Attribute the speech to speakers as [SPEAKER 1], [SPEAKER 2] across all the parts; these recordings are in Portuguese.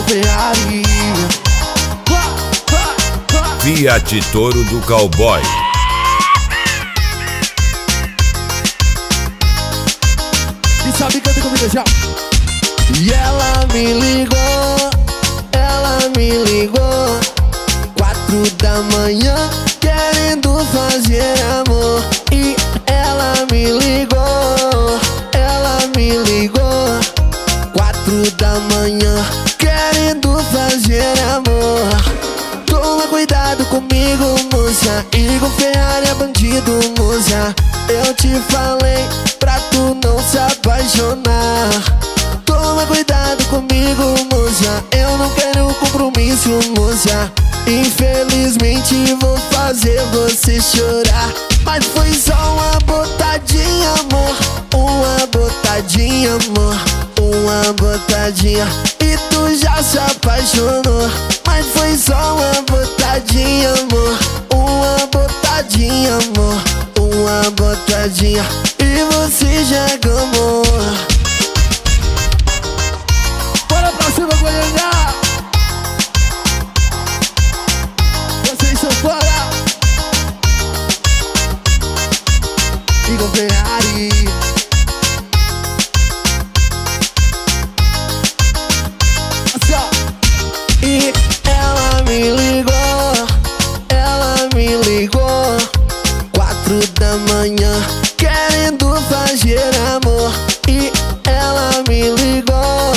[SPEAKER 1] Igor Ferrari.
[SPEAKER 2] Fiat Toro do Cowboy.
[SPEAKER 1] E sabe, canta comigo já. E ela me ligou, 4 da manhã, querendo fazer amor. E ela me ligou, 4 da manhã, querendo fazer amor. Toma cuidado comigo, moça, Igor Ferrari é bandido, moça. Eu te falei pra tu não se apaixonar. Toma cuidado comigo, moça, eu não quero compromisso, moça. Infelizmente vou fazer você chorar. Mas foi só uma botadinha, amor. Uma botadinha, amor. Uma botadinha. E tu já se apaixonou. Mas foi só uma botadinha, amor. Uma botadinha, amor. Uma botadinha. E você já gamou. Bora pra cima, Goiânia! Vocês são fora! Igor Ferrari. E ela me ligou, 4 da manhã, querendo fazer amor. E ela me ligou,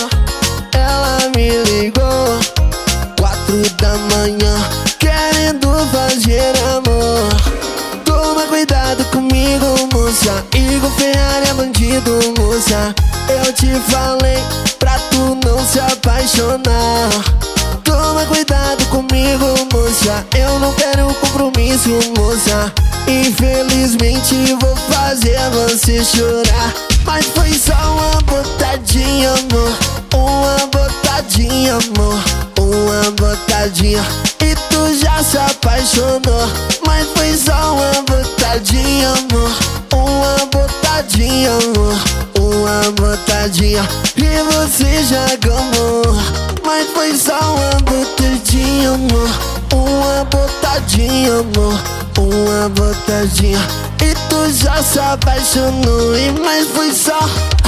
[SPEAKER 1] 4 da manhã, querendo fazer amor. Toma cuidado comigo, moça, Igor Ferrari é bandido, moça. Eu te falei pra tu não se apaixonar. Toma cuidado comigo, moça, eu não quero compromisso, moça. Infelizmente vou fazer você chorar. Mas foi só uma botadinha, amor. Uma botadinha, amor. Uma botadinha. E tu já se apaixonou. Mas foi só uma botadinha, amor. Uma botadinha, amor. Uma botadinha. E você já gamou. Mas foi só uma botadinha, amor. Uma botadinha, amor. Uma botadinha. E tu já se apaixonou. E mas foi só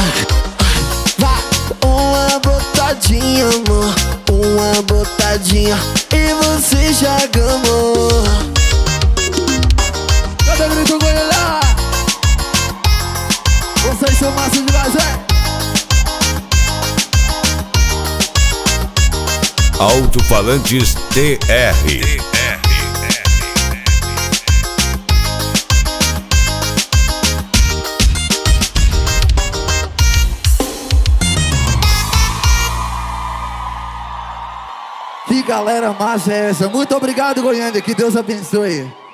[SPEAKER 1] uma botadinha, amor. Uma botadinha. E você já gamou. Cadê o grito, Goiânia? Vocês são massa demais, é?
[SPEAKER 2] Alto-falantes TR.
[SPEAKER 1] Que galera massa é essa? Muito obrigado, Goiânia, que Deus abençoe.